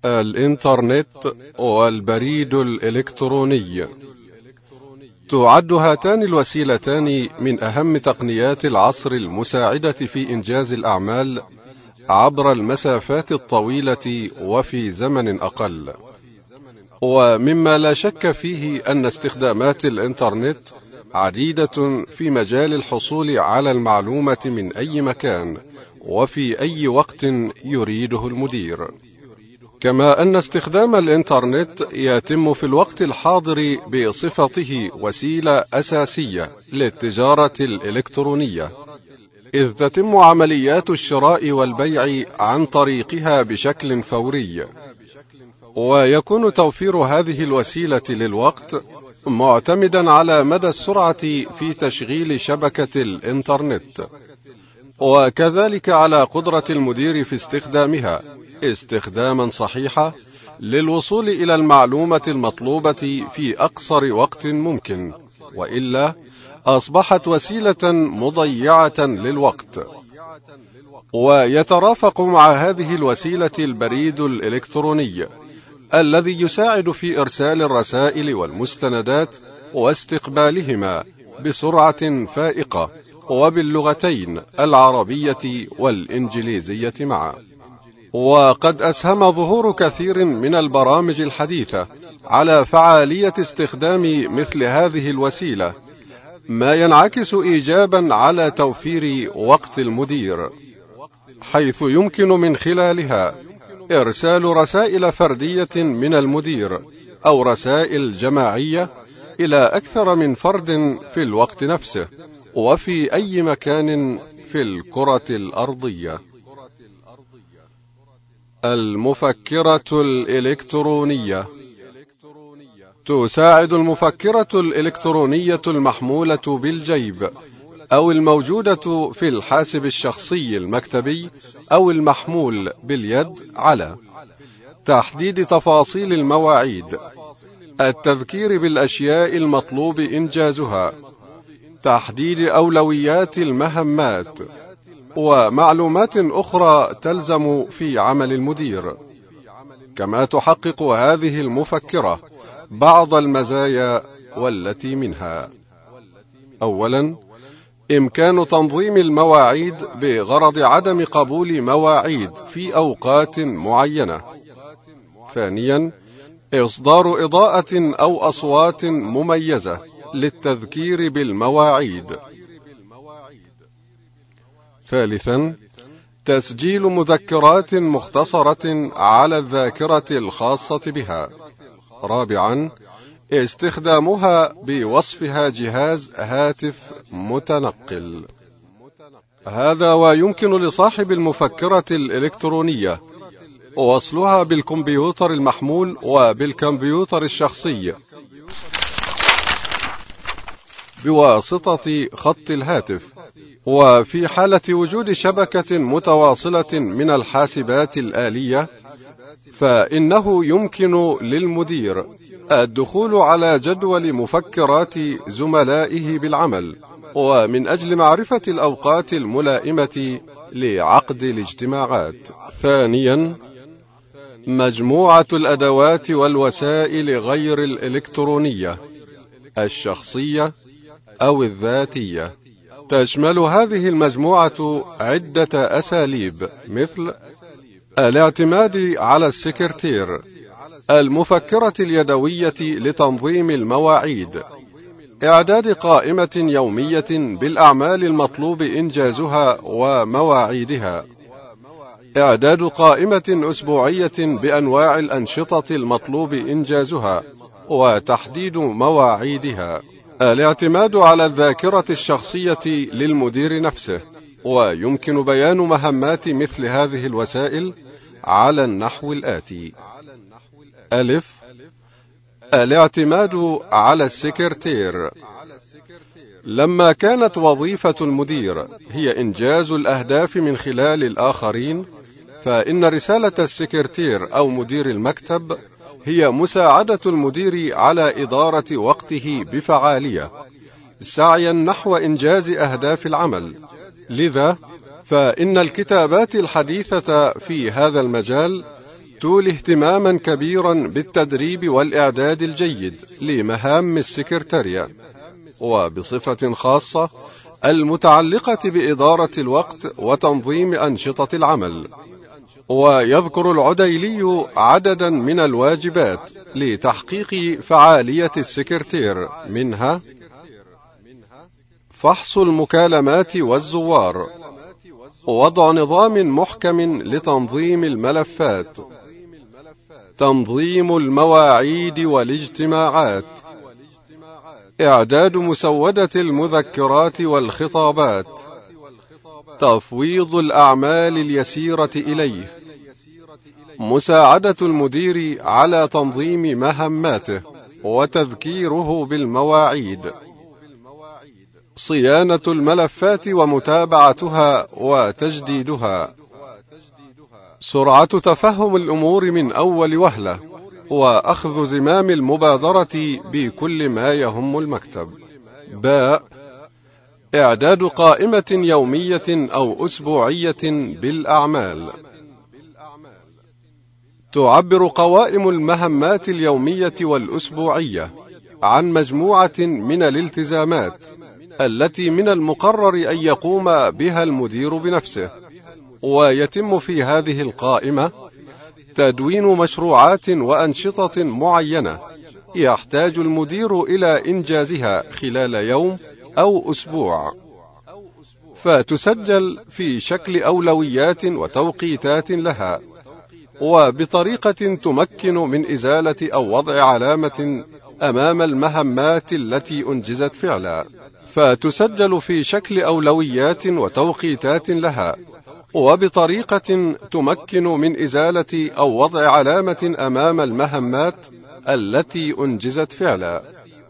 الإنترنت والبريد الإلكتروني. تعد هاتان الوسيلتان من أهم تقنيات العصر المساعدة في إنجاز الأعمال عبر المسافات الطويلة وفي زمن أقل. ومما لا شك فيه أن استخدامات الإنترنت عديدة في مجال الحصول على المعلومة من أي مكان وفي أي وقت يريده المدير. كما أن استخدام الإنترنت يتم في الوقت الحاضر بصفته وسيلة أساسية للتجارة الإلكترونية، إذ تتم عمليات الشراء والبيع عن طريقها بشكل فوري، ويكون توفير هذه الوسيلة للوقت معتمدا على مدى السرعة في تشغيل شبكة الإنترنت، وكذلك على قدرة المدير في استخدامها استخداما صحيحا للوصول إلى المعلومة المطلوبة في أقصر وقت ممكن، وإلا أصبحت وسيلة مضيعة للوقت. ويترافق مع هذه الوسيلة البريد الإلكتروني الذي يساعد في إرسال الرسائل والمستندات واستقبالهما بسرعة فائقة وباللغتين العربية والإنجليزية معا. وقد أسهم ظهور كثير من البرامج الحديثة على فعالية استخدام مثل هذه الوسيلة، ما ينعكس إيجابا على توفير وقت المدير، حيث يمكن من خلالها إرسال رسائل فردية من المدير أو رسائل جماعية إلى أكثر من فرد في الوقت نفسه وفي أي مكان في الكرة الأرضية. المفكرة الإلكترونية. تساعد المفكرة الإلكترونية المحمولة بالجيب أو الموجودة في الحاسب الشخصي المكتبي أو المحمول باليد على تحديد تفاصيل المواعيد، التذكير بالأشياء المطلوب إنجازها، تحديد أولويات المهمات، ومعلومات أخرى تلزم في عمل المدير. كما تحقق هذه المفكرة بعض المزايا، والتي منها: أولا، إمكان تنظيم المواعيد بغرض عدم قبول مواعيد في أوقات معينة. ثانيا، إصدار إضاءة أو أصوات مميزة للتذكير بالمواعيد. ثالثا، تسجيل مذكرات مختصرة على الذاكرة الخاصة بها. رابعا، استخدامها بوصفها جهاز هاتف متنقل. هذا ويمكن لصاحب المفكرة الإلكترونية وصلها بالكمبيوتر المحمول وبالكمبيوتر الشخصي بواسطة خط الهاتف. وفي حالة وجود شبكة متواصلة من الحاسبات الآلية، فإنه يمكن للمدير الدخول على جدول مفكرات زملائه بالعمل، ومن أجل معرفة الأوقات الملائمة لعقد الاجتماعات. ثانيا، مجموعة الأدوات والوسائل غير الإلكترونية الشخصية أو الذاتية. تشمل هذه المجموعة عدة أساليب، مثل الاعتماد على السكرتير، المفكرة اليدوية لتنظيم المواعيد، إعداد قائمة يومية بالأعمال المطلوب إنجازها ومواعيدها، إعداد قائمة أسبوعية بأنواع الأنشطة المطلوب إنجازها وتحديد مواعيدها، الاعتماد على الذاكرة الشخصية للمدير نفسه. ويمكن بيان مهمات مثل هذه الوسائل على النحو الآتي: ألف، الاعتماد على السكرتير. لما كانت وظيفة المدير هي إنجاز الأهداف من خلال الآخرين، فإن رسالة السكرتير أو مدير المكتب هي مساعدة المدير على إدارة وقته بفعالية، سعيا نحو إنجاز أهداف العمل. لذا فإن الكتابات الحديثة في هذا المجال تولي اهتماما كبيرا بالتدريب والإعداد الجيد لمهام السكرتارية، وبصفة خاصة المتعلقة بإدارة الوقت وتنظيم أنشطة العمل. ويذكر العديلي عددا من الواجبات لتحقيق فعالية السكرتير، منها فحص المكالمات والزوار، وضع نظام محكم لتنظيم الملفات، تنظيم المواعيد والاجتماعات، إعداد مسودة المذكرات والخطابات، تفويض الأعمال اليسيرة إليه، مساعدة المدير على تنظيم مهماته وتذكيره بالمواعيد، صيانة الملفات ومتابعتها وتجديدها، سرعة تفهم الأمور من أول وهلة، وأخذ زمام المبادرة بكل ما يهم المكتب. باء إعداد قائمة يومية أو أسبوعية بالأعمال. تعبر قوائم المهمات اليومية والأسبوعية عن مجموعة من الالتزامات التي من المقرر أن يقوم بها المدير بنفسه، ويتم في هذه القائمة تدوين مشروعات وأنشطة معينة يحتاج المدير إلى إنجازها خلال يوم أو أسبوع، فتسجل في شكل أولويات وتوقيتات لها، وبطريقة تمكن من إزالة أو وضع علامة أمام المهمات التي أنجزت فعلا، فتسجل في شكل أولويات وتوقيتات لها، وبطريقة تمكن من إزالة أو وضع علامة أمام المهمات التي أنجزت فعلا.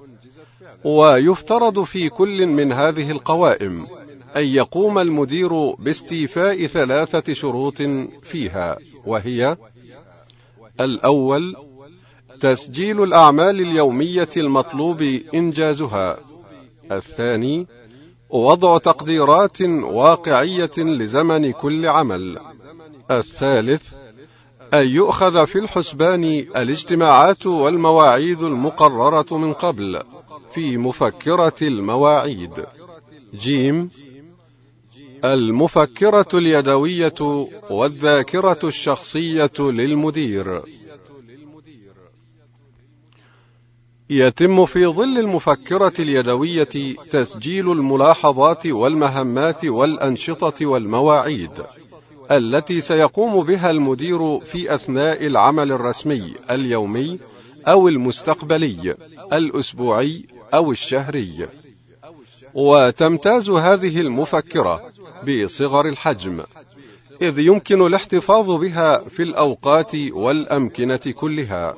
ويفترض في كل من هذه القوائم أن يقوم المدير باستيفاء 3 شروط فيها، وهي: الأول تسجيل الأعمال اليومية المطلوب إنجازها، الثاني وضع تقديرات واقعية لزمن كل عمل، الثالث أن يؤخذ في الحسبان الاجتماعات والمواعيد المقررة من قبل في مفكرة المواعيد. جيم المفكرة اليدوية والذاكرة الشخصية للمدير. يتم في ظل المفكرة اليدوية تسجيل الملاحظات والمهمات والأنشطة والمواعيد التي سيقوم بها المدير في أثناء العمل الرسمي اليومي أو المستقبلي، الأسبوعي أو الشهري. وتمتاز هذه المفكرة بصغر الحجم، إذ يمكن الاحتفاظ بها في الأوقات والأمكنة كلها.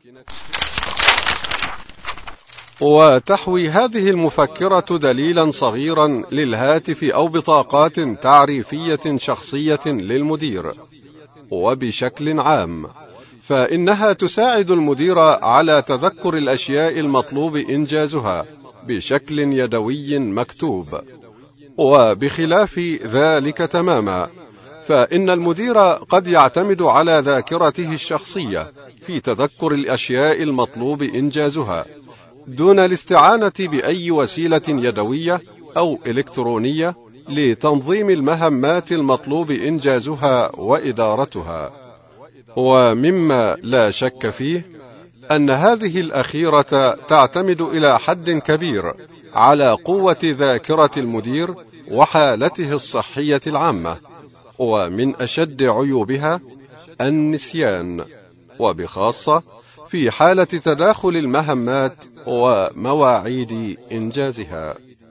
وتحوي هذه المفكرة دليلا صغيرا للهاتف أو بطاقات تعريفية شخصية للمدير. وبشكل عام فإنها تساعد المدير على تذكر الأشياء المطلوب إنجازها بشكل يدوي مكتوب. وبخلاف ذلك تماما فإن المدير قد يعتمد على ذاكرته الشخصية في تذكر الأشياء المطلوب إنجازها دون الاستعانة بأي وسيلة يدوية أو إلكترونية لتنظيم المهمات المطلوب إنجازها وإدارتها. ومما لا شك فيه أن هذه الأخيرة تعتمد إلى حد كبير على قوة ذاكرة المدير وحالته الصحية العامة، ومن أشد عيوبها النسيان، وبخاصة في حالة تداخل المهمات ومواعيد إنجازها.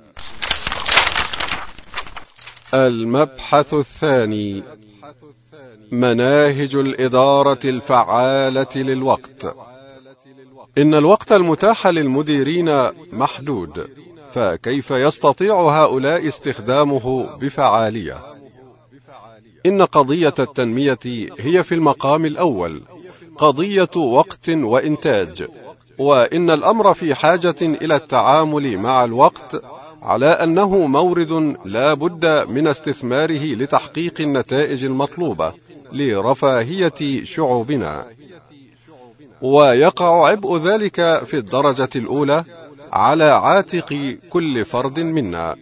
المبحث الثاني: مناهج الإدارة الفعالة للوقت. إن الوقت المتاح للمديرين محدود، فكيف يستطيع هؤلاء استخدامه بفعالية؟ إن قضية التنمية هي في المقام الأول قضية وقت وإنتاج، وإن الأمر في حاجة إلى التعامل مع الوقت على أنه مورد لا بد من استثماره لتحقيق النتائج المطلوبة لرفاهية شعوبنا، ويقع عبء ذلك في الدرجة الأولى على عاتق كل فرد منا.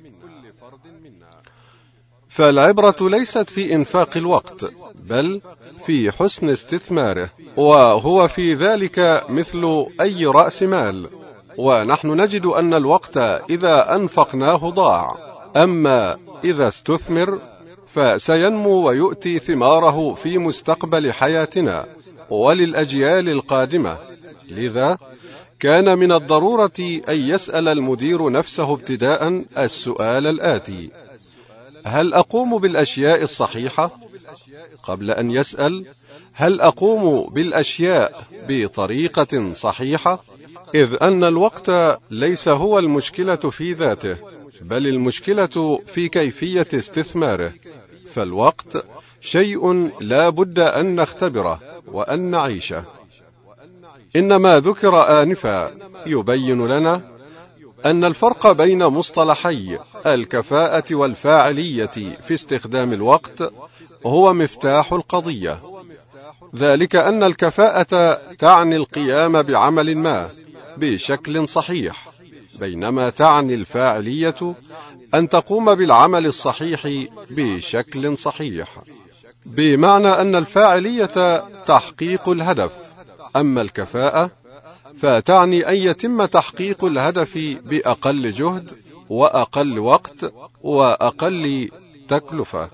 فالعبرة ليست في إنفاق الوقت، بل في حسن استثماره، وهو في ذلك مثل أي رأس مال، ونحن نجد أن الوقت إذا أنفقناه ضاع، أما إذا استثمر فسينمو ويؤتي ثماره في مستقبل حياتنا وللأجيال القادمة. لذا كان من الضرورة أن يسأل المدير نفسه ابتداء السؤال الآتي: هل أقوم بالأشياء الصحيحة؟ قبل أن يسأل هل أقوم بالأشياء بطريقة صحيحة؟ إذ أن الوقت ليس هو المشكلة في ذاته، بل المشكلة في كيفية استثماره. فالوقت شيء لا بد أن نختبره وأن نعيشه. إن ما ذكر آنفا يبين لنا أن الفرق بين مصطلحي الكفاءة والفاعلية في استخدام الوقت هو مفتاح القضية، ذلك أن الكفاءة تعني القيام بعمل ما بشكل صحيح، بينما تعني الفاعلية أن تقوم بالعمل الصحيح بشكل صحيح، بمعنى أن الفاعلية تحقيق الهدف، أما الكفاءة فتعني أن يتم تحقيق الهدف بأقل جهد وأقل وقت وأقل تكلفة.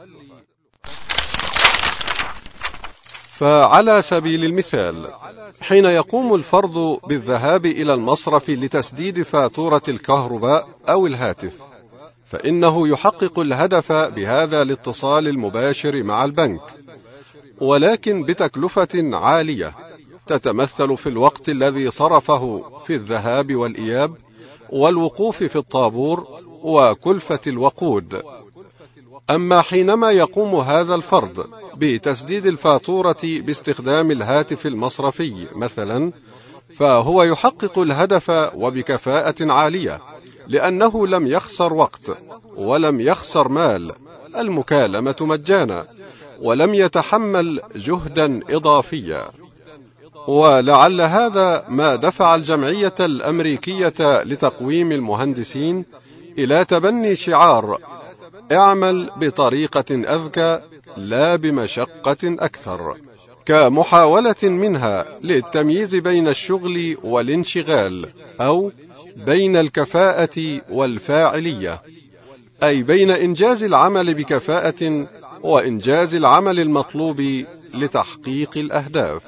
فعلى سبيل المثال، حين يقوم الفرد بالذهاب إلى المصرف لتسديد فاتورة الكهرباء أو الهاتف، فإنه يحقق الهدف بهذا الاتصال المباشر مع البنك، ولكن بتكلفة عالية تتمثل في الوقت الذي صرفه في الذهاب والإياب والوقوف في الطابور وكلفة الوقود. أما حينما يقوم هذا الفرد بتسديد الفاتورة باستخدام الهاتف المصرفي مثلا، فهو يحقق الهدف وبكفاءة عالية، لأنه لم يخسر وقت ولم يخسر مال، المكالمة مجانا، ولم يتحمل جهدا إضافيا. ولعل هذا ما دفع الجمعية الأمريكية لتقويم المهندسين إلى تبني شعار اعمل بطريقة أذكى لا بمشقة أكثر، كمحاولة منها للتمييز بين الشغل والانشغال، أو بين الكفاءة والفاعلية، أي بين إنجاز العمل بكفاءة وإنجاز العمل المطلوب لتحقيق الأهداف.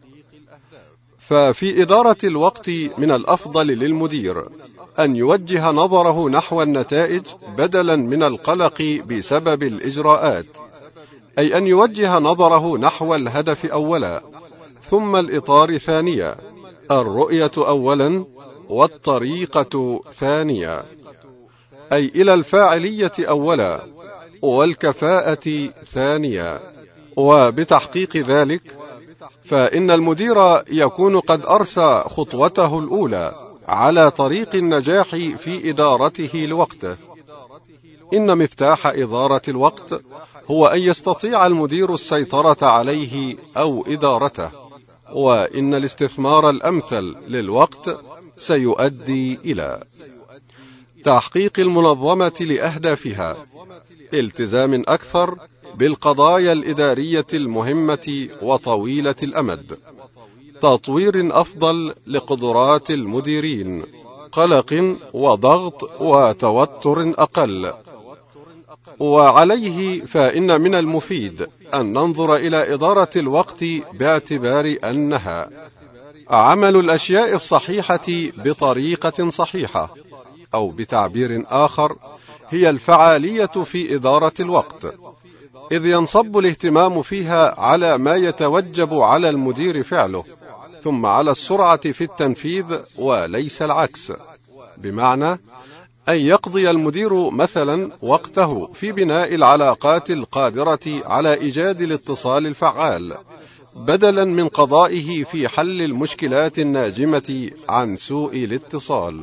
ففي إدارة الوقت من الأفضل للمدير أن يوجه نظره نحو النتائج بدلا من القلق بسبب الإجراءات، أي أن يوجه نظره نحو الهدف أولا، ثم الإطار ثانيا، الرؤية أولا والطريقة ثانيا، أي إلى الفاعلية أولا والكفاءة ثانيا. وبتحقيق ذلك فإن المدير يكون قد أرسى خطوته الأولى على طريق النجاح في إدارته لوقته. إن مفتاح إدارة الوقت هو أن يستطيع المدير السيطرة عليه أو إدارته، وإن الاستثمار الأمثل للوقت سيؤدي إلى تحقيق المنظمة لأهدافها، التزام أكثر بالقضايا الإدارية المهمة وطويلة الأمد، تطوير أفضل لقدرات المديرين، قلق وضغط وتوتر أقل. وعليه فإن من المفيد أن ننظر إلى إدارة الوقت باعتبار أنها عمل الأشياء الصحيحة بطريقة صحيحة، أو بتعبير آخر هي الفعالية في إدارة الوقت، إذ ينصب الاهتمام فيها على ما يتوجب على المدير فعله، ثم على السرعة في التنفيذ وليس العكس، بمعنى أن يقضي المدير مثلا وقته في بناء العلاقات القادرة على إيجاد الاتصال الفعال، بدلا من قضائه في حل المشكلات الناجمة عن سوء الاتصال،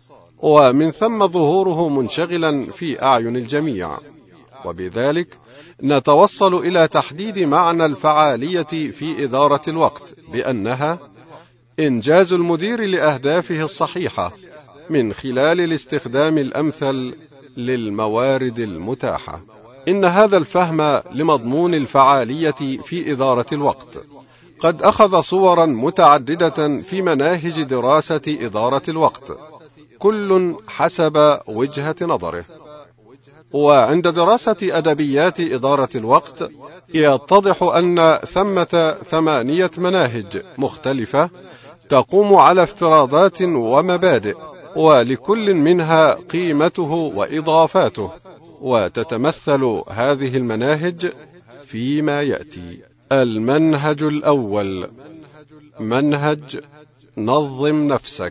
ومن ثم ظهوره منشغلا في أعين الجميع. وبذلك نتوصل إلى تحديد معنى الفعالية في إدارة الوقت بأنها إنجاز المدير لأهدافه الصحيحة من خلال الاستخدام الأمثل للموارد المتاحة. إن هذا الفهم لمضمون الفعالية في إدارة الوقت قد أخذ صورا متعددة في مناهج دراسة إدارة الوقت، كل حسب وجهة نظره. وعند دراسة أدبيات إدارة الوقت يتضح أن ثمة 8 مناهج مختلفة تقوم على افتراضات ومبادئ، ولكل منها قيمته وإضافاته، وتتمثل هذه المناهج فيما يأتي. المنهج الأول: منهج نظم نفسك.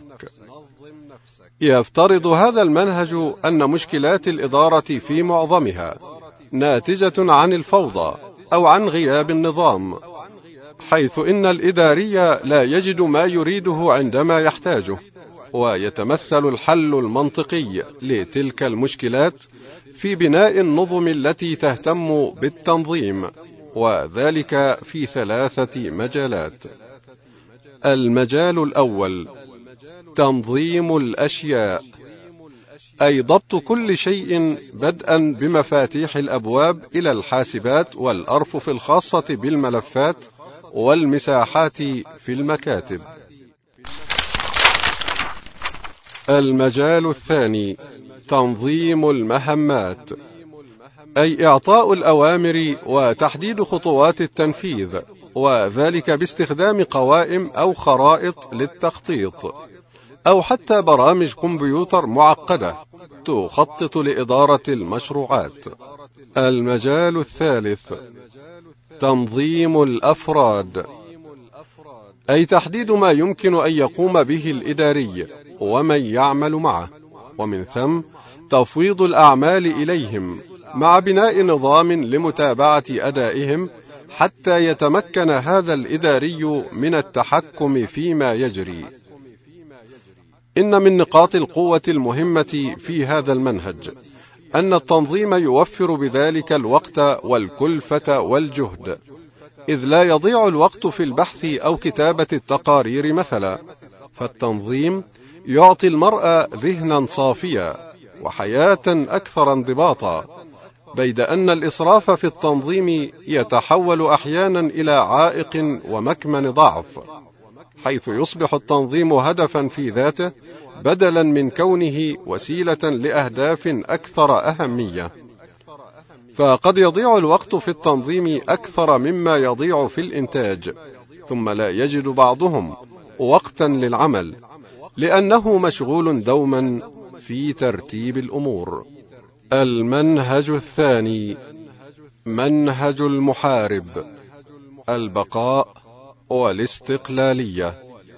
يفترض هذا المنهج أن مشكلات الإدارة في معظمها ناتجة عن الفوضى أو عن غياب النظام، حيث إن الإداري لا يجد ما يريده عندما يحتاجه، ويتمثل الحل المنطقي لتلك المشكلات في بناء النظم التي تهتم بالتنظيم، وذلك في 3 مجالات. المجال الأول: تنظيم الأشياء، أي ضبط كل شيء بدءا بمفاتيح الأبواب إلى الحاسبات والأرفف الخاصة بالملفات والمساحات في المكاتب. المجال الثاني: تنظيم المهمات، أي إعطاء الأوامر وتحديد خطوات التنفيذ، وذلك باستخدام قوائم أو خرائط للتخطيط، أو حتى برامج كمبيوتر معقدة تخطط لإدارة المشروعات. المجال الثالث: تنظيم الأفراد، أي تحديد ما يمكن أن يقوم به الإداري ومن يعمل معه، ومن ثم تفويض الأعمال إليهم مع بناء نظام لمتابعة أدائهم حتى يتمكن هذا الإداري من التحكم فيما يجري. إن من نقاط القوة المهمة في هذا المنهج أن التنظيم يوفر بذلك الوقت والكلفة والجهد، إذ لا يضيع الوقت في البحث أو كتابة التقارير مثلا، فالتنظيم يعطي المرء ذهنا صافيا وحياة أكثر انضباطا، بيد أن الإسراف في التنظيم يتحول أحيانا إلى عائق ومكمن ضعف، حيث يصبح التنظيم هدفا في ذاته بدلا من كونه وسيلة لأهداف أكثر أهمية. فقد يضيع الوقت في التنظيم أكثر مما يضيع في الإنتاج، ثم لا يجد بعضهم وقتا للعمل لأنه مشغول دوما في ترتيب الأمور. المنهج الثاني: منهج المحارب، البقاء والاستقلالية.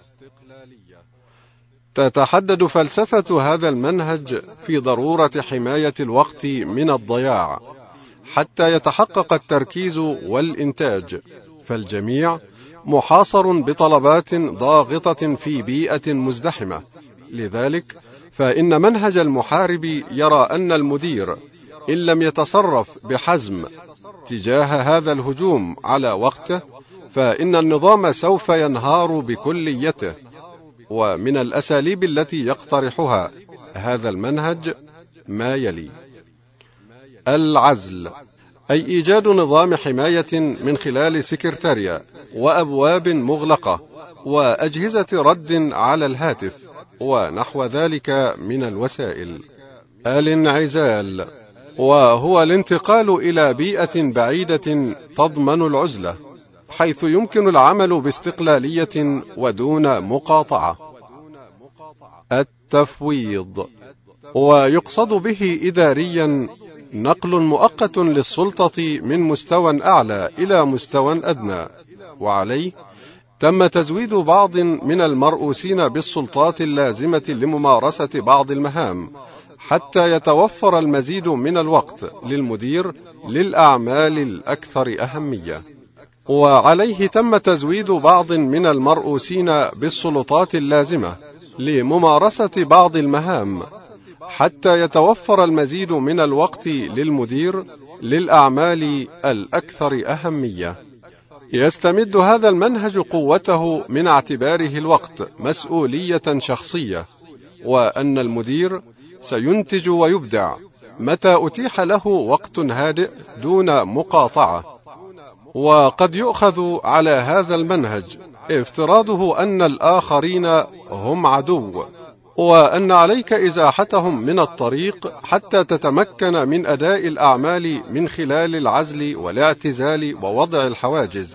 تتحدد فلسفة هذا المنهج في ضرورة حماية الوقت من الضياع حتى يتحقق التركيز والإنتاج، فالجميع محاصر بطلبات ضاغطة في بيئة مزدحمة. لذلك فإن منهج المحارب يرى أن المدير إن لم يتصرف بحزم تجاه هذا الهجوم على وقته فإن النظام سوف ينهار بكليته. ومن الأساليب التي يقترحها هذا المنهج ما يلي: العزل، أي إيجاد نظام حماية من خلال سكرتارية وأبواب مغلقة وأجهزة رد على الهاتف ونحو ذلك من الوسائل. الانعزال، وهو الانتقال إلى بيئة بعيدة تضمن العزلة، حيث يمكن العمل باستقلالية ودون مقاطعة. التفويض، ويقصد به إداريا نقل مؤقت للسلطة من مستوى أعلى إلى مستوى أدنى، وعليه تم تزويد بعض من المرؤوسين بالسلطات اللازمة لممارسة بعض المهام حتى يتوفر المزيد من الوقت للمدير للأعمال الأكثر أهمية. وعليه تم تزويد بعض من المرؤوسين بالسلطات اللازمة لممارسة بعض المهام حتى يتوفر المزيد من الوقت للمدير للأعمال الأكثر أهمية. يستمد هذا المنهج قوته من اعتباره الوقت مسؤولية شخصية، وأن المدير سينتج ويبدع متى أتيح له وقت هادئ دون مقاطعة. وقد يؤخذ على هذا المنهج افتراضه أن الآخرين هم عدو، وأن عليك إزاحتهم من الطريق حتى تتمكن من أداء الأعمال من خلال العزل والاعتزال ووضع الحواجز.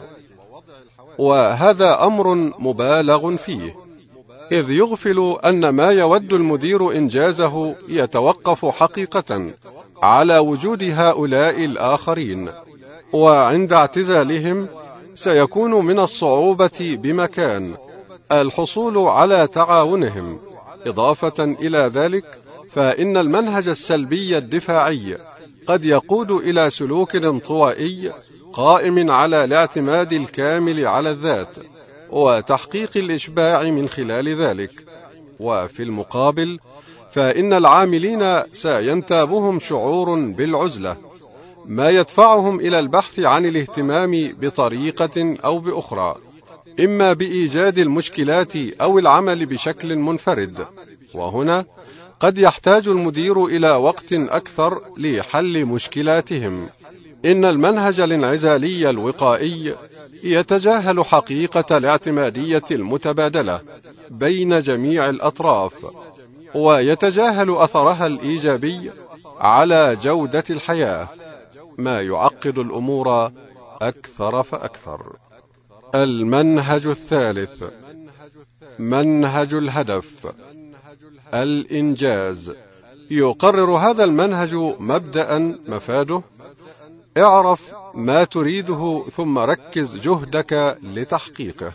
وهذا أمر مبالغ فيه، إذ يغفل أن ما يود المدير إنجازه يتوقف حقيقة على وجود هؤلاء الآخرين، وعند اعتزالهم سيكون من الصعوبة بمكان الحصول على تعاونهم. إضافة إلى ذلك، فإن المنهج السلبي الدفاعي قد يقود إلى سلوك انطوائي قائم على الاعتماد الكامل على الذات وتحقيق الإشباع من خلال ذلك. وفي المقابل، فإن العاملين سينتابهم شعور بالعزلة، ما يدفعهم إلى البحث عن الاهتمام بطريقة أو بأخرى، إما بإيجاد المشكلات أو العمل بشكل منفرد. وهنا قد يحتاج المدير إلى وقت أكثر لحل مشكلاتهم. إن المنهج الانعزالي الوقائي يتجاهل حقيقة الاعتمادية المتبادلة بين جميع الأطراف، ويتجاهل أثرها الإيجابي على جودة الحياة، ما يعقد الأمور أكثر فأكثر. المنهج الثالث، منهج الهدف، الإنجاز. يقرر هذا المنهج مبدأ مفاده: اعرف ما تريده ثم ركز جهدك لتحقيقه.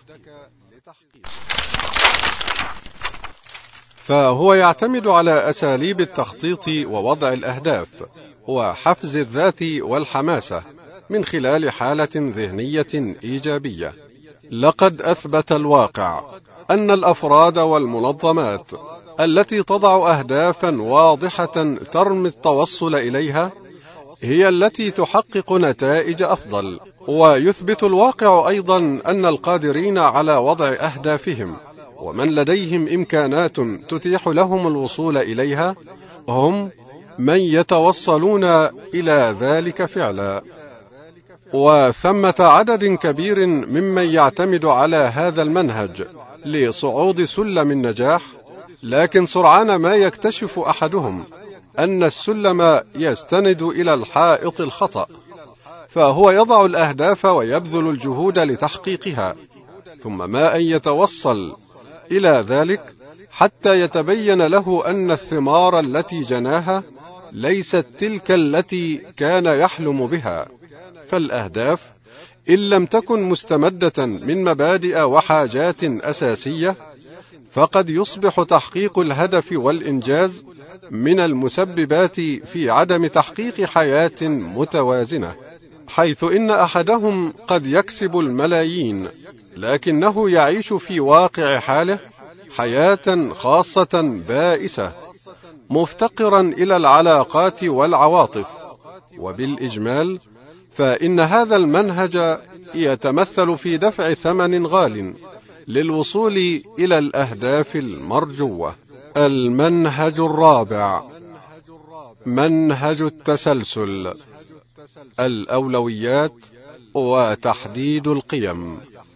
فهو يعتمد على أساليب التخطيط ووضع الأهداف وحفز الذات والحماسة من خلال حالة ذهنية إيجابية. لقد أثبت الواقع أن الأفراد والمنظمات التي تضع أهدافا واضحة ترمي التوصل إليها هي التي تحقق نتائج أفضل. ويثبت الواقع أيضا أن القادرين على وضع أهدافهم ومن لديهم إمكانات تتيح لهم الوصول إليها هم من يتوصلون إلى ذلك فعلا. وثمة عدد كبير ممن يعتمد على هذا المنهج لصعود سلم النجاح، لكن سرعان ما يكتشف أحدهم أن السلم يستند إلى الحائط الخطأ، فهو يضع الأهداف ويبذل الجهود لتحقيقها، ثم ما أن يتوصل إلى ذلك حتى يتبين له أن الثمار التي جناها ليست تلك التي كان يحلم بها. فالأهداف إن لم تكن مستمدة من مبادئ وحاجات أساسية، فقد يصبح تحقيق الهدف والإنجاز من المسببات في عدم تحقيق حياة متوازنة، حيث إن أحدهم قد يكسب الملايين لكنه يعيش في واقع حاله حياة خاصة بائسة، مفتقرا إلى العلاقات والعواطف. وبالإجمال، فإن هذا المنهج يتمثل في دفع ثمن غال للوصول إلى الأهداف المرجوة. المنهج الرابع، منهج التسلسل، الأولويات وتحديد القيم.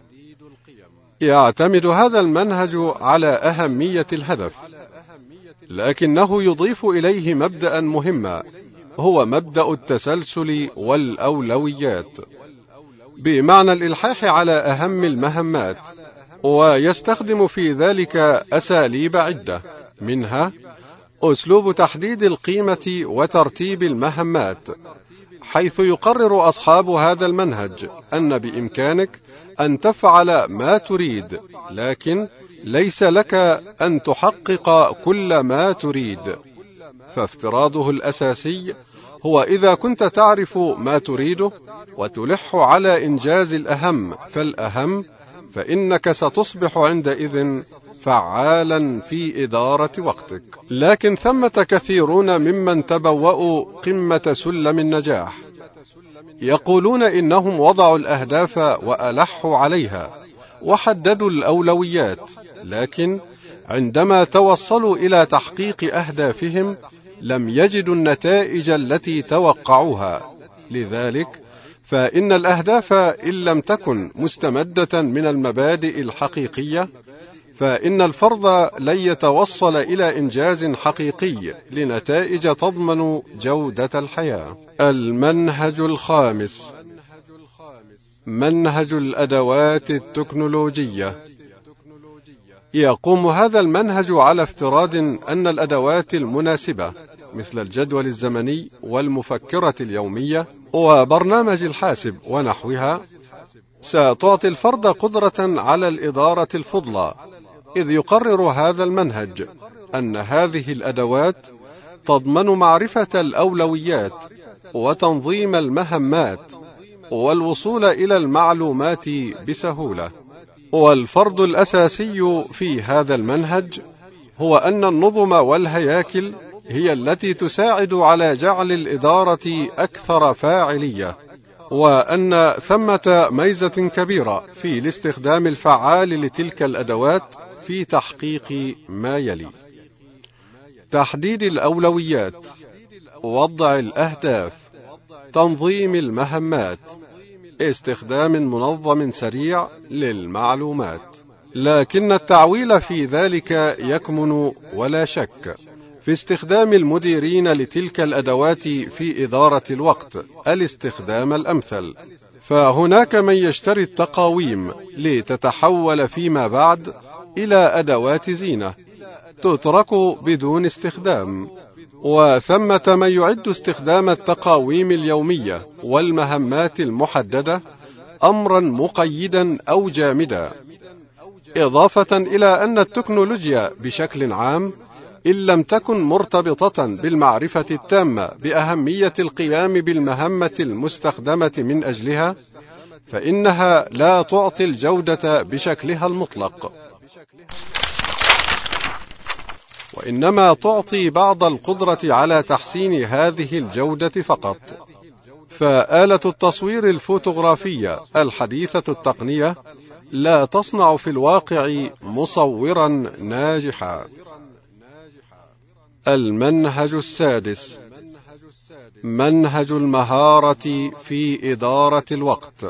يعتمد هذا المنهج على أهمية الهدف، لكنه يضيف إليه مبدأ مهما هو مبدأ التسلسل والأولويات، بمعنى الإلحاح على أهم المهمات، ويستخدم في ذلك أساليب عدة، منها أسلوب تحديد القيمة وترتيب المهمات، حيث يقرر أصحاب هذا المنهج أن بإمكانك أن تفعل ما تريد، لكن ليس لك أن تحقق كل ما تريد. فافتراضه الأساسي هو إذا كنت تعرف ما تريده وتلح على إنجاز الأهم فالأهم، فإنك ستصبح عندئذ فعالا في إدارة وقتك. لكن ثمة كثيرون ممن تبوأوا قمة سلم النجاح يقولون إنهم وضعوا الأهداف وألحوا عليها وحددوا الأولويات، لكن عندما توصلوا إلى تحقيق أهدافهم لم يجدوا النتائج التي توقعوها. لذلك فإن الأهداف إن لم تكن مستمدة من المبادئ الحقيقية، فإن الفرد لن يتوصل إلى إنجاز حقيقي لنتائج تضمن جودة الحياة. المنهج الخامس: منهج الأدوات التكنولوجية. يقوم هذا المنهج على افتراض أن الأدوات المناسبة مثل الجدول الزمني والمفكرة اليومية وبرنامج الحاسب ونحوها ستعطي الفرد قدرة على الإدارة الفضلى، إذ يقرر هذا المنهج أن هذه الأدوات تضمن معرفة الأولويات وتنظيم المهمات والوصول إلى المعلومات بسهولة. والفرض الأساسي في هذا المنهج هو أن النظم والهياكل هي التي تساعد على جعل الإدارة أكثر فاعلية، وأن ثمة ميزة كبيرة في الاستخدام الفعال لتلك الأدوات في تحقيق ما يلي: تحديد الأولويات، وضع الأهداف، تنظيم المهمات، استخدام منظم سريع للمعلومات. لكن التعويل في ذلك يكمن ولا شك في استخدام المديرين لتلك الأدوات في إدارة الوقت الاستخدام الأمثل. فهناك من يشتري التقاويم لتتحول فيما بعد إلى أدوات زينة تترك بدون استخدام، وثمة من يعد استخدام التقاويم اليومية والمهمات المحددة أمرا مقيدا أو جامدا. إضافة إلى أن التكنولوجيا بشكل عام إن لم تكن مرتبطة بالمعرفة التامة بأهمية القيام بالمهمة المستخدمة من أجلها، فإنها لا تعطي الجودة بشكلها المطلق، وإنما تعطي بعض القدرة على تحسين هذه الجودة فقط. فآلة التصوير الفوتوغرافية الحديثة التقنية لا تصنع في الواقع مصورا ناجحا. المنهج السادس: منهج المهارة في إدارة الوقت.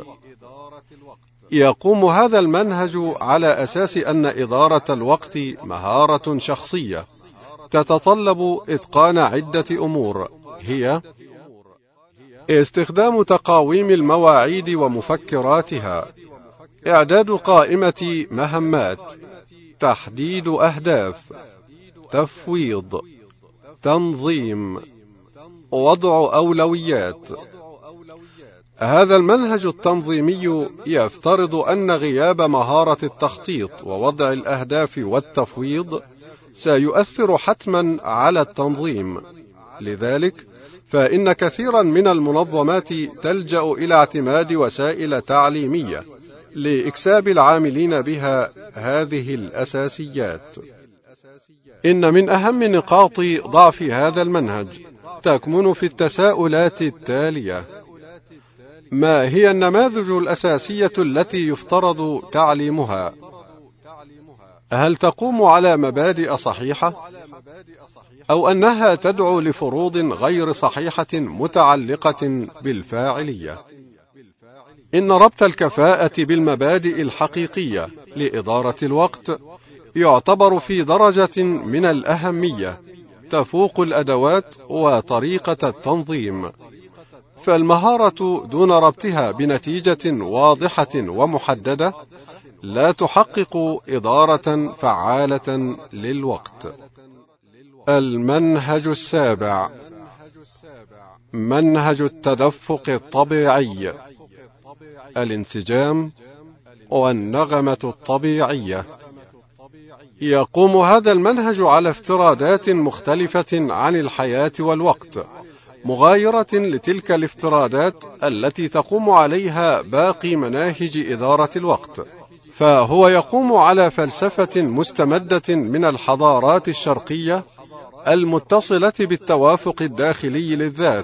يقوم هذا المنهج على أساس أن إدارة الوقت مهارة شخصية تتطلب إتقان عدة أمور، هي استخدام تقاويم المواعيد ومفكراتها، إعداد قائمة مهمات، تحديد أهداف، تفويض، تنظيم، وضع أولويات. هذا المنهج التنظيمي يفترض أن غياب مهارة التخطيط ووضع الأهداف والتفويض سيؤثر حتما على التنظيم. لذلك فإن كثيرا من المنظمات تلجأ إلى اعتماد وسائل تعليمية لإكساب العاملين بها هذه الأساسيات. إن من أهم نقاط ضعف هذا المنهج تكمن في التساؤلات التالية: ما هي النماذج الأساسية التي يفترض تعليمها؟ هل تقوم على مبادئ صحيحة؟ أو أنها تدعو لفروض غير صحيحة متعلقة بالفاعلية؟ إن ربط الكفاءة بالمبادئ الحقيقية لإدارة الوقت يعتبر في درجة من الأهمية تفوق الأدوات وطريقة التنظيم، فالمهارة دون ربطها بنتيجة واضحة ومحددة لا تحقق إدارة فعالة للوقت. المنهج السابع: منهج التدفق الطبيعي، الانسجام والنغمة الطبيعية. يقوم هذا المنهج على افتراضات مختلفة عن الحياة والوقت، مغايرة لتلك الافتراضات التي تقوم عليها باقي مناهج إدارة الوقت. فهو يقوم على فلسفة مستمدة من الحضارات الشرقية المتصلة بالتوافق الداخلي للذات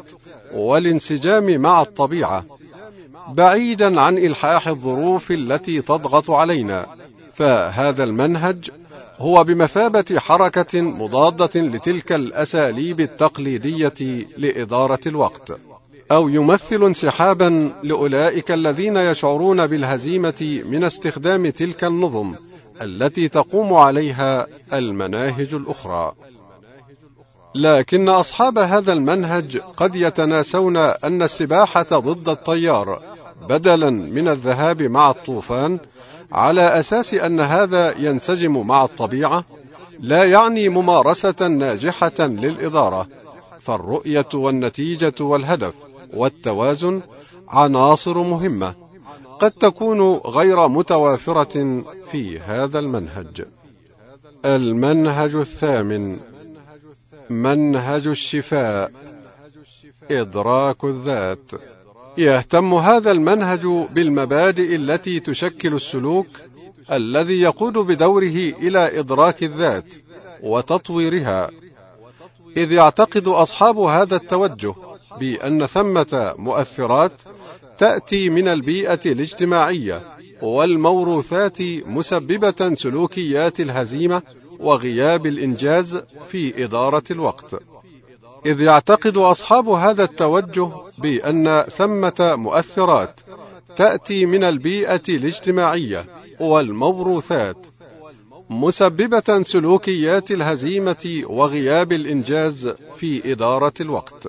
والانسجام مع الطبيعة، بعيدا عن إلحاح الظروف التي تضغط علينا. فهذا المنهج هو بمثابة حركة مضادة لتلك الأساليب التقليدية لإدارة الوقت، أو يمثل انسحابا لأولئك الذين يشعرون بالهزيمة من استخدام تلك النظم التي تقوم عليها المناهج الأخرى. لكن أصحاب هذا المنهج قد يتناسون أن السباحة ضد التيار بدلا من الذهاب مع الطوفان، على أساس أن هذا ينسجم مع الطبيعة، لا يعني ممارسة ناجحة للإدارة. فالرؤية والنتيجة والهدف والتوازن عناصر مهمة قد تكون غير متوافرة في هذا المنهج. المنهج الثامن: منهج الشفاء، إدراك الذات. يهتم هذا المنهج بالمبادئ التي تشكل السلوك الذي يقود بدوره إلى إدراك الذات وتطويرها، إذ يعتقد أصحاب هذا التوجه بأن ثمة مؤثرات تأتي من البيئة الاجتماعية والموروثات مسببة سلوكيات الهزيمة وغياب الإنجاز في إدارة الوقت. إذ يعتقد أصحاب هذا التوجه بأن ثمة مؤثرات تأتي من البيئة الاجتماعية والموروثات مسببة سلوكيات الهزيمة وغياب الإنجاز في إدارة الوقت.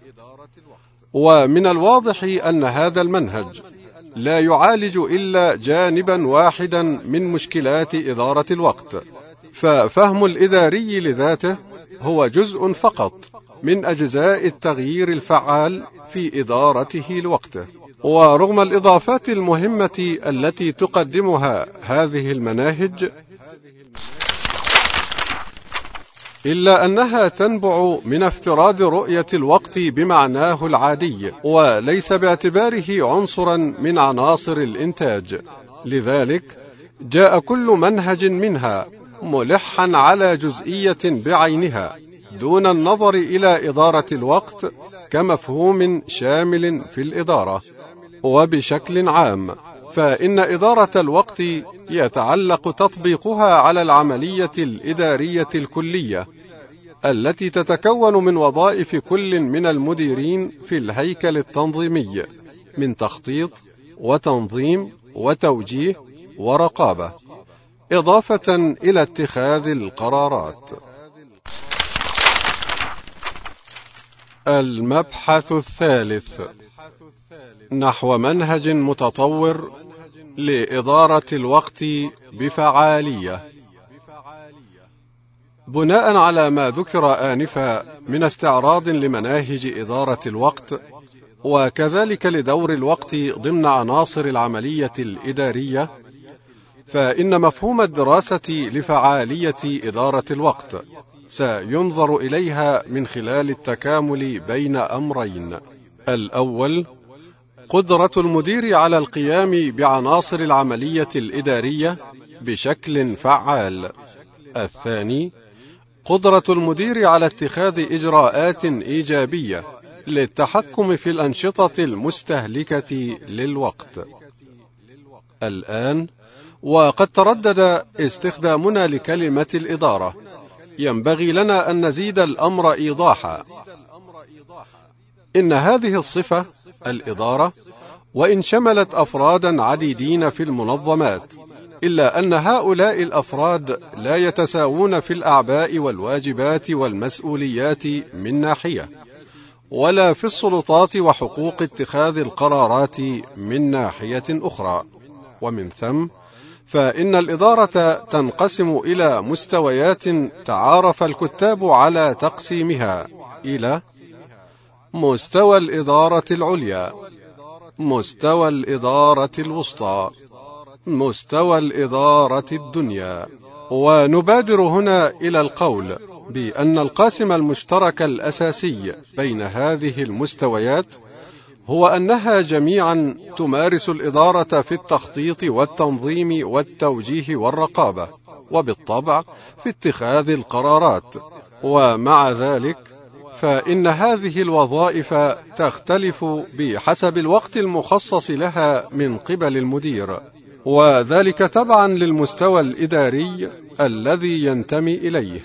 ومن الواضح أن هذا المنهج لا يعالج إلا جانبا واحدا من مشكلات إدارة الوقت، ففهم الإداري لذاته هو جزء فقط من أجزاء التغيير الفعال في إدارته لوقته. ورغم الإضافات المهمة التي تقدمها هذه المناهج، إلا أنها تنبع من افتراض رؤية الوقت بمعناه العادي، وليس باعتباره عنصرا من عناصر الإنتاج. لذلك جاء كل منهج منها ملحا على جزئية بعينها، دون النظر إلى إدارة الوقت كمفهوم شامل في الإدارة. وبشكل عام فإن إدارة الوقت يتعلق تطبيقها على العملية الإدارية الكلية التي تتكون من وظائف كل من المديرين في الهيكل التنظيمي، من تخطيط وتنظيم وتوجيه ورقابة، إضافة إلى اتخاذ القرارات. المبحث الثالث: نحو منهج متطور لإدارة الوقت بفعالية. بناء على ما ذكر آنفا من استعراض لمناهج إدارة الوقت، وكذلك لدور الوقت ضمن عناصر العملية الإدارية، فإن مفهوم الدراسة لفعالية إدارة الوقت سينظر إليها من خلال التكامل بين أمرين: الأول قدرة المدير على القيام بعناصر العملية الإدارية بشكل فعال. الثاني قدرة المدير على اتخاذ إجراءات إيجابية للتحكم في الأنشطة المستهلكة للوقت. الآن وقد تردد استخدامنا لكلمة الإدارة، ينبغي لنا أن نزيد الأمر إيضاحا. إن هذه الصفة الإدارة وإن شملت أفرادا عديدين في المنظمات، إلا أن هؤلاء الأفراد لا يتساوون في الأعباء والواجبات والمسؤوليات من ناحية، ولا في السلطات وحقوق اتخاذ القرارات من ناحية أخرى. ومن ثم فإن الإدارة تنقسم إلى مستويات تعارف الكتاب على تقسيمها إلى مستوى الإدارة العليا، مستوى الإدارة الوسطى، مستوى الإدارة الدنيا. ونبادر هنا إلى القول بأن القاسم المشترك الأساسي بين هذه المستويات هو أنها جميعا تمارس الإدارة في التخطيط والتنظيم والتوجيه والرقابة، وبالطبع في اتخاذ القرارات. ومع ذلك فإن هذه الوظائف تختلف بحسب الوقت المخصص لها من قبل المدير، وذلك تبعا للمستوى الإداري الذي ينتمي إليه.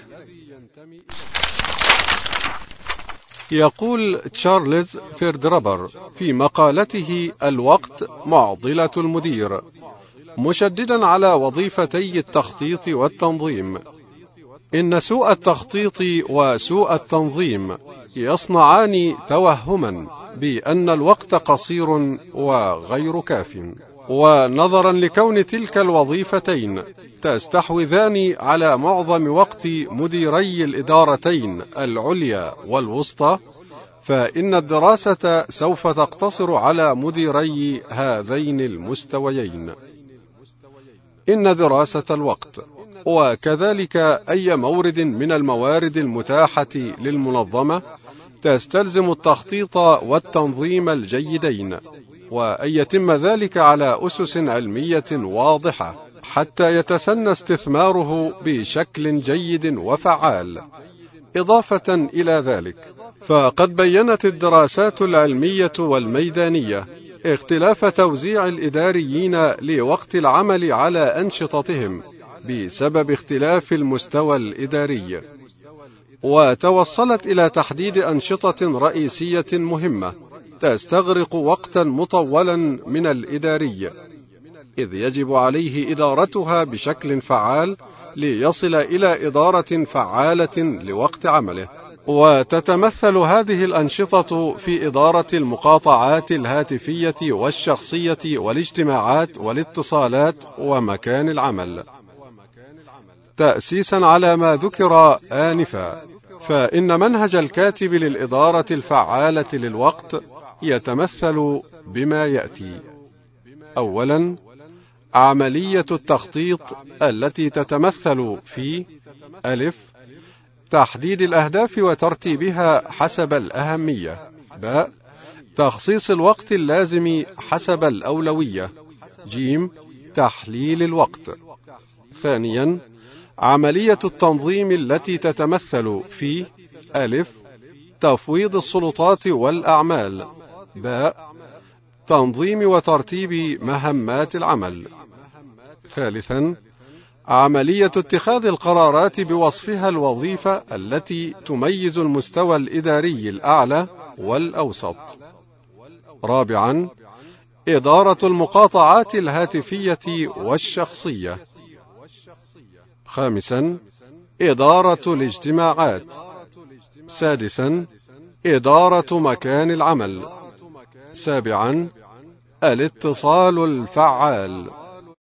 يقول تشارلز فيردرابر في مقالته الوقت معضلة المدير، مشددا على وظيفتي التخطيط والتنظيم: إن سوء التخطيط وسوء التنظيم يصنعان توهما بأن الوقت قصير وغير كاف، ونظرا لكون تلك الوظيفتين تستحوذان على معظم وقت مديري الإدارتين العليا والوسطى، فإن الدراسة سوف تقتصر على مديري هذين المستويين. إن دراسة الوقت وكذلك أي مورد من الموارد المتاحة للمنظمة تستلزم التخطيط والتنظيم الجيدين، وأن يتم ذلك على أسس علمية واضحة حتى يتسنى استثماره بشكل جيد وفعال. إضافة إلى ذلك، فقد بيّنت الدراسات العلمية والميدانية اختلاف توزيع الإداريين لوقت العمل على أنشطتهم بسبب اختلاف المستوى الإداري، وتوصلت إلى تحديد أنشطة رئيسية مهمة تستغرق وقتا مطولا من الإداري، إذ يجب عليه إدارتها بشكل فعال ليصل إلى إدارة فعالة لوقت عمله. وتتمثل هذه الأنشطة في إدارة المقاطعات الهاتفية والشخصية والاجتماعات والاتصالات ومكان العمل. تأسيسا على ما ذكر آنفا، فإن منهج الكاتب للإدارة الفعالة للوقت يتمثل بما يأتي: أولا، عملية التخطيط التي تتمثل في: أ. تحديد الأهداف وترتيبها حسب الأهمية. ب. تخصيص الوقت اللازم حسب الأولوية. ج. تحليل الوقت. ثانيا، عملية التنظيم التي تتمثل في: أ. تفويض السلطات والأعمال. ب. تنظيم وترتيب مهمات العمل. ثالثا، عملية اتخاذ القرارات بوصفها الوظيفة التي تميز المستوى الإداري الأعلى والأوسط. رابعا، إدارة المقاطعات الهاتفية والشخصية. خامسا، إدارة الاجتماعات. سادسا، إدارة مكان العمل. سابعا، الاتصال الفعال.